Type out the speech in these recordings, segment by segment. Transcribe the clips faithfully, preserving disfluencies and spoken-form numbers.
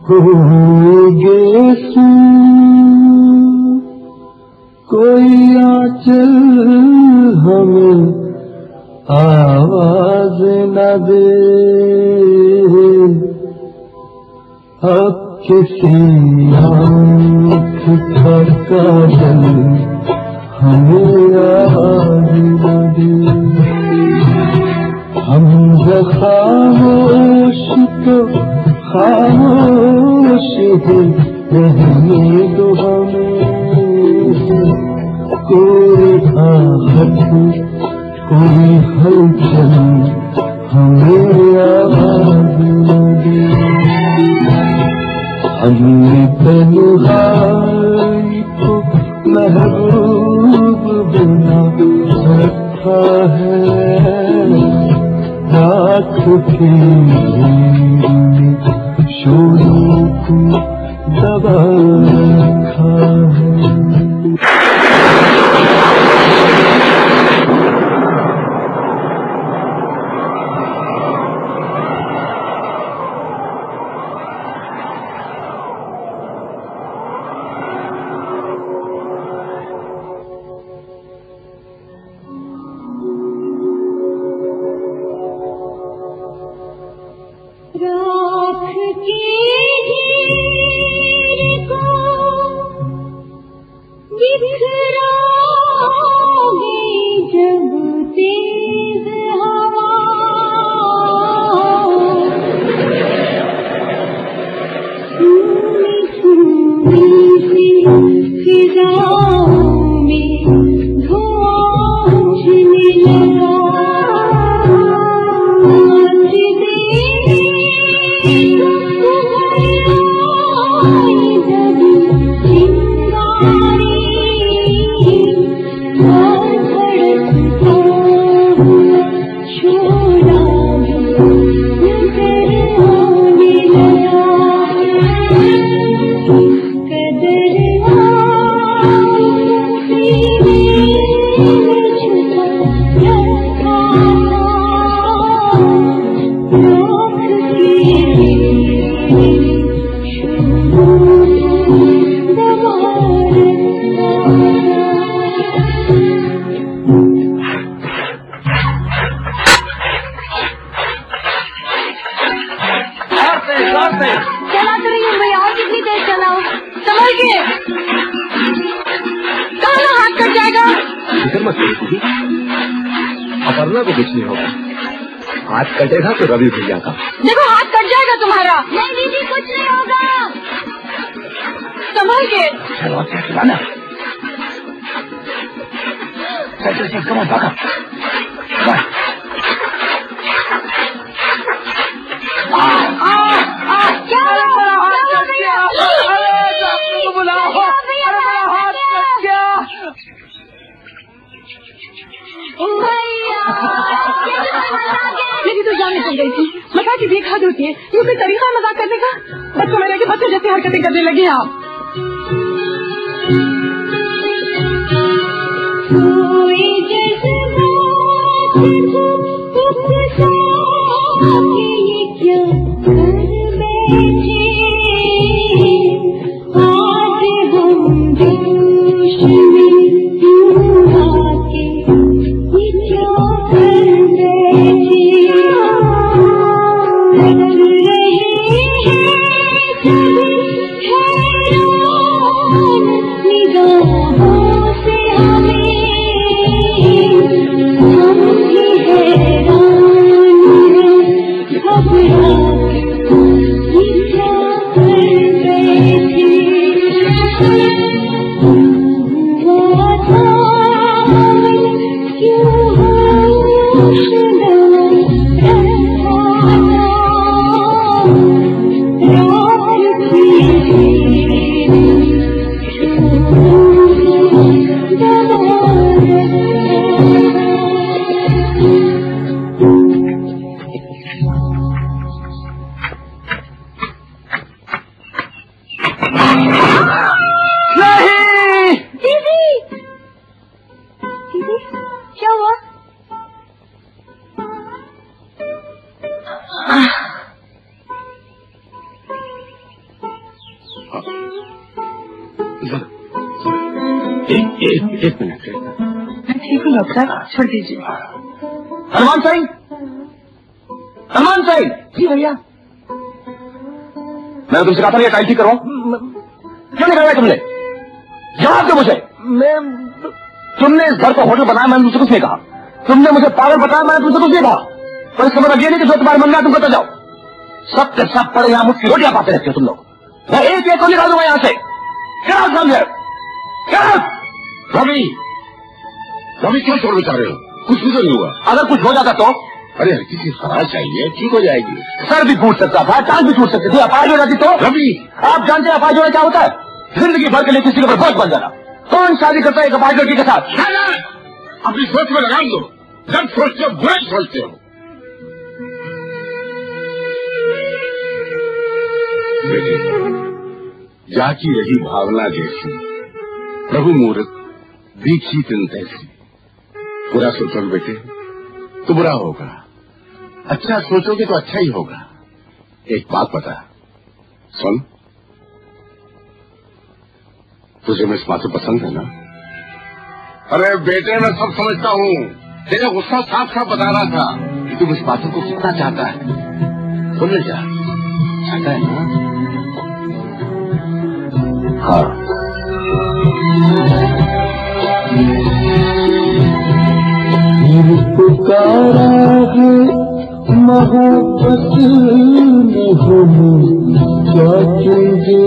होगे कोई आंचल हमें आवाज न दे, अब किसी आँख का काजल हमें आवाज न दे। हम खामोश तो खामोश ही रहने दो हमें, कोई आहट कोई हलचल हमें आवाज न दे। हमने तन्हाई को महबूब बना रखा है, रात के शोरों को दबा रखा है। अपर्णा को कुछ नहीं होगा, हाथ कटेगा तो रवि भैया का। देखो हाथ कट जाएगा तुम्हारा। नहीं दीदी कुछ नहीं होगा, संभल के। चलो अच्छा चलाना, चल चल चल कमल भागा। मेरी तो जान निकल गई थी। मजाक की बेखाद होती है, ये कोई तरीका है मजाक करने का? बच्चों मेरे के बच्चों जैसी हरकतें करने लगे आप। Thank you. एक एक एक मिनट। मैं ठीक हूँ डॉक्टर, छोड़ दीजिए। हनुमान सिंह, हनुमान सिंह। जी भैया। मैंने तुमसे कहा था ये टाइम ठीक करो। क्यों नहीं करवाया तुमने? जवाब दो मुझे। मैं तुमने इस घर को होटल बनाया, मैंने तुमसे कुछ नहीं कहा। तुमने मुझे पागल बताया, मैंने तुमसे कुछ नहीं कहा। पर इसका मतलब ये नहीं कि जो तुम्हारे मन में तुम करते जाओ। सब के सब पड़े यहाँ मुझकी रोटियां पाते रहते हो तुम लोग। मैं एक एक को निकाल दूंगा यहाँ से। क्या समझे? क्या रवि, रवि क्यों छोड़ चाह रहे हो? कुछ भी तो नहीं हुआ। अगर कुछ हो जाता तो? अरे हल्की सी सलाह चाहिए, ठीक हो जाएगी। सर भी फूट सकता था, टांग भी छूट सकती थी, अपाहिज हो जाती तो? रवि, आप जानते हैं अपाहिज होना क्या होता है? जिंदगी भर के लिए किसी के ऊपर बोझ बन जाना। कौन शादी करता है एक अपाहिज लड़की के साथ? अपनी सोच में लगाम दो। जब सोचते हो बुरा ही सोचते हो। बेटे, जाकी रही भावना जैसी, प्रभु मूर्त दीक्षी तिन तैसी। बुरा सोचोगे बेटे तो बुरा होगा, अच्छा सोचोगे तो अच्छा ही होगा। एक बात बता, सुन, तुझे मैं इस बात से पसंद है ना? अरे बेटे, मैं सब समझता हूँ। तेरा गुस्सा साफ साफ बता रहा था कि तुम इस बातों को कितना चाहता है। समझ जा, चाहता है ना? हाँ। पुकारा है मोहब्बत में हमें क्या चीजे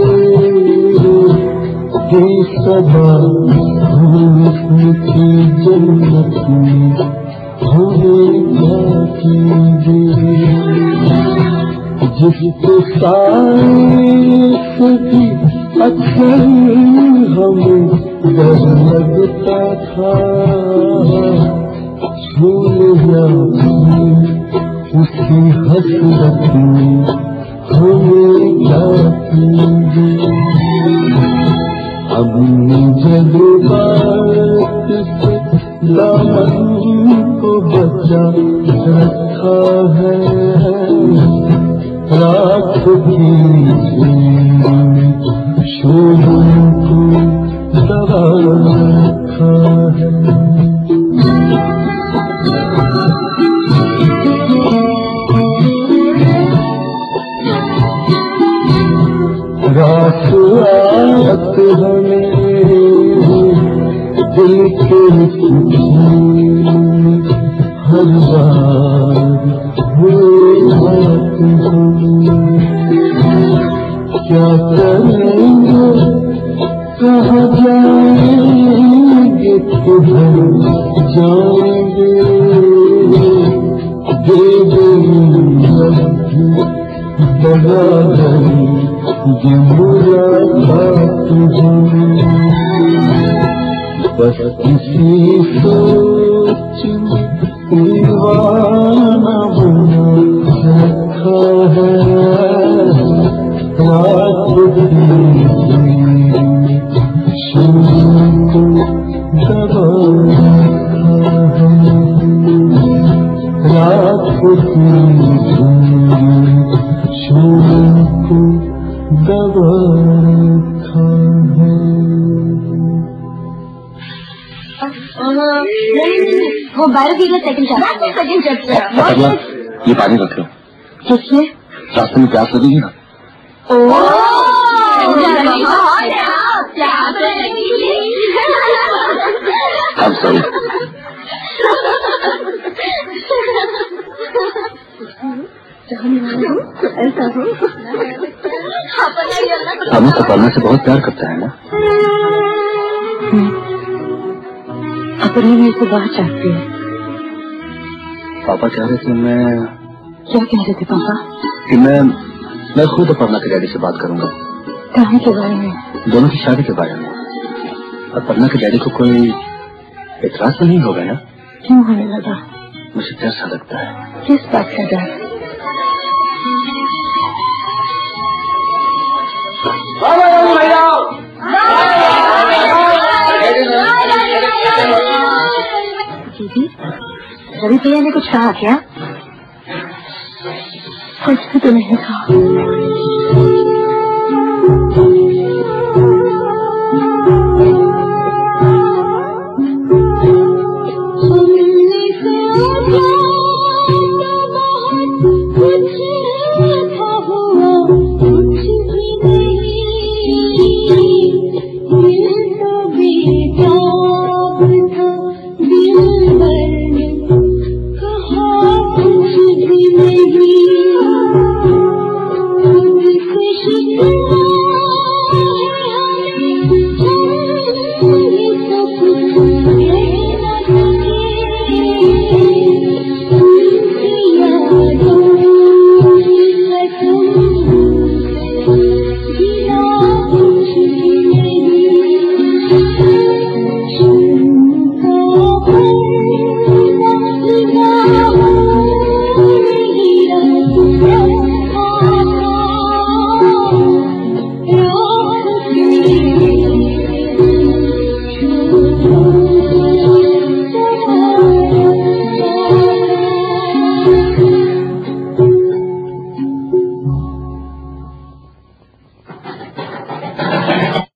ये सदा हम की जन्नत में हमें क्या चीजे जिसके साथ भी अक्सर हमें डर लगता था, भूल उसकी हसरत में हमें क्या कीजिए। अपनी जज्बात से दामन को बचा रखा है, रात की शोरों को दबा रखा है। रात रात हमें दिल के हर बार हुए बात हमें क्या करेंगे, कहाँ जाएंगे, किधर जाएंगे, दे देंगे दगा गई ये मुलाकात हमें। बस किसी सोच दीवाना बना रखा है, रात शुरू को दबा रखा है, रात शुरू को दबा रखा है। वो बारह बीघा सेकंड चैप्टर सेकंड चैप्टर ये पानी रख लो। देखिए रास्ते में प्यास लगेगी ना? I'm sorry. हमें सपना से बहुत प्यार करता है ना? अपने में से बहुत चाहती है। पापा कह रहे थे, मैं क्या कह रहे थे पापा? कि मैं मैं खुद अपर्णा के डैडी से बात करूंगा। कहाँ के बारे में? दोनों की शादी के बारे में। अपर्णा के डैडी को कोई इतराज तो नहीं होगा ना? क्यों होने लगा? मुझे डर सा लगता है। किस बात का डर? दीदी, रवि भैया ने कुछ कहा क्या? कुछ भी तो नहीं कहा।